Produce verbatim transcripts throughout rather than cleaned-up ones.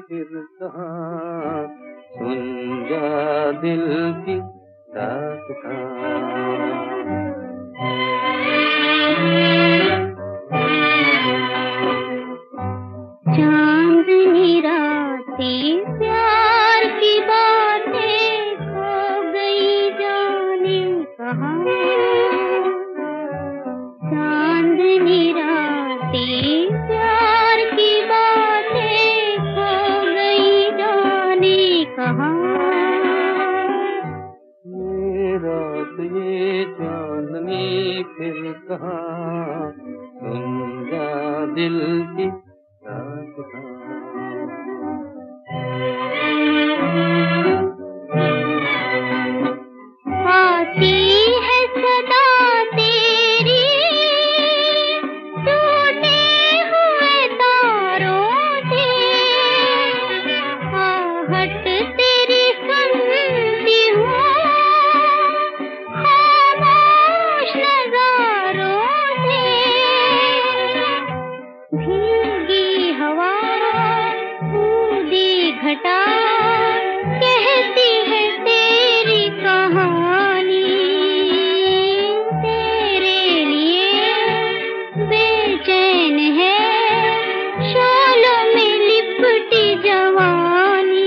फिर कहाँ, सुन जा दिल की दास्तां। चांदनी रातें प्यार की बातें खो गई जाने कहाँ, चांदनी रातें प्यार की बातें खो गई जाने कहाँ। ये रात ये चांदनी फिर कहाँ, सुन जा दिल की दास्तां। आती है सदा तेरी टूटे हुए तारों से, आहट तेरी सुनती हूँ खामोश नज़ारों से। भीगी हवा बूंदी घटा कहती है तेरी कहानी, तेरे लिए बेचैन है शोलों में लिपटी जवानी।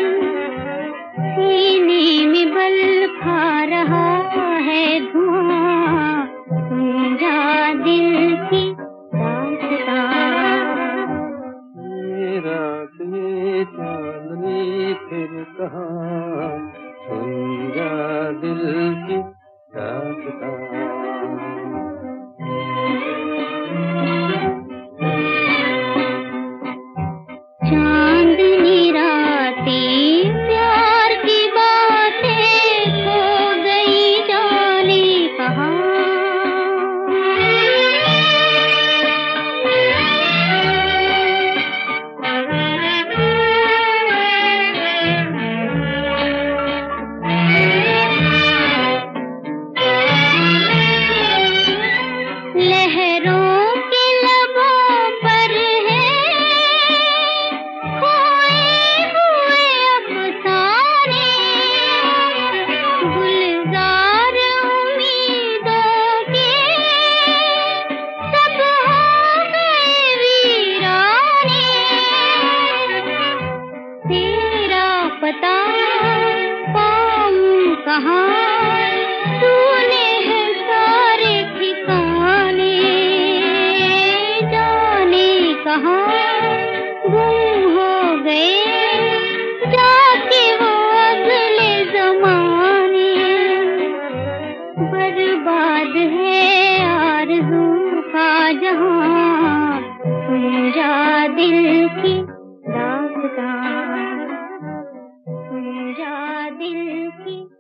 सीने में बल खा रहा है धुआं, सुन जा दिल की दास्तां। ये रात ये चांदनी फिर कहाँ, सुन जा दिल की दास्तां। चांदनी रातें प्यार की बातें खो गई जाने कहाँ। लहरों के लबों पर है खोए हुए अफसाने, गुलजार उम्मीदों के सब हो गए वीराने। तेरा पता पाऊं कहाँ, तूने है सारे ठिकाने, जाने कहाँ गुम हो गए जाके वो अगले ज़माने। बर्बाद है आरज़ू का जहां, सुन जा दिल की दास्तां, सुन जा दिल की